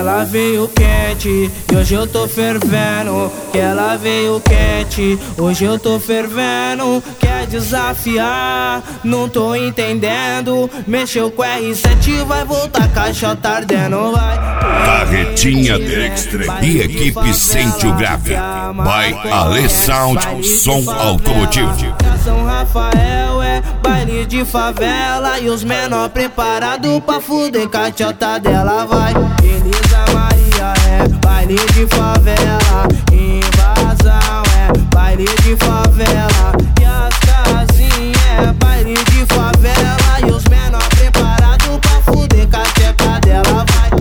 ela veio quente e hoje eu tô fervendo. Que ela veio quente, hoje eu tô fervendo. Quer desafiar, não tô entendendo. Mexeu com R7, vai voltar caixota ardendo, vai. Carretinha Dextre e equipe Sente o Grave. By Ale Sound, som automotivo. São Rafael é baile de favela e os menor preparado pra fuder caixota dela, vai. Elisa Maria é baile de favela, invasão é baile de favela, e as casinhas é baile de favela e os menor preparado pra fuder caixota dela, vai.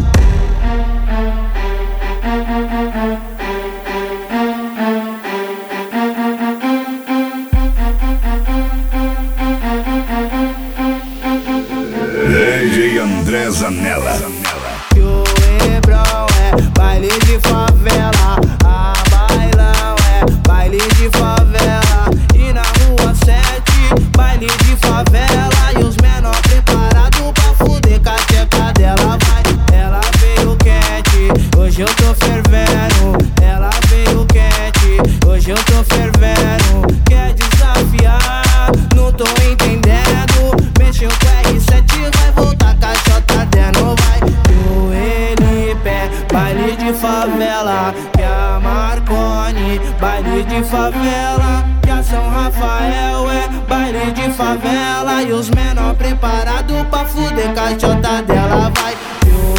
DJ André Zanella. Que o Hebrão é baile de favela, a bailão é baile de favela, e na rua 7, baile de favela, e os menor preparado pra fuder cacheca dela, vai. Ela veio quente, hoje eu tô fervendo. Ela veio quente, hoje eu tô fervendo. Quer desafiar, não tô entendendo. Mexeu com R7, vai voltar caixota dentro, vai. O Elipé, baile de favela, que a Marconi, baile de favela, que a São Rafael é baile de favela, e os menor preparado pra fuder caixota dela, vai. O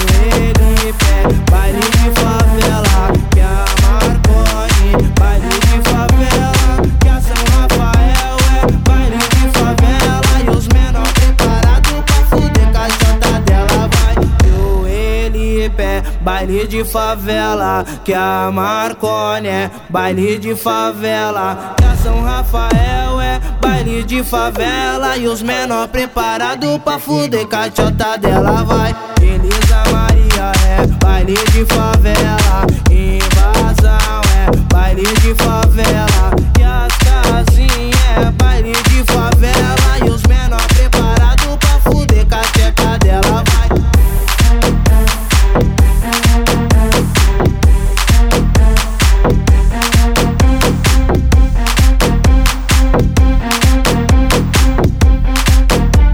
Elipé, baile de favela, que a Marconi, baile de favela, que a São Rafael é baile de favela, e os menor preparado pra fuder caixota dela, vai. O Elipé, baile de favela, que a Marconi é baile de favela, que a São Rafael é baile de favela, e os menor preparado pra fuder caixota dela, vai. Elisa Maria é baile de favela, invasão é baile de favela, e as casinhas é baile de favela, e os menor preparado pra fuder cacheca dela, vai.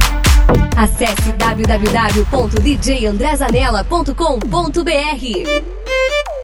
Acesse www.djandrezanella.com.br.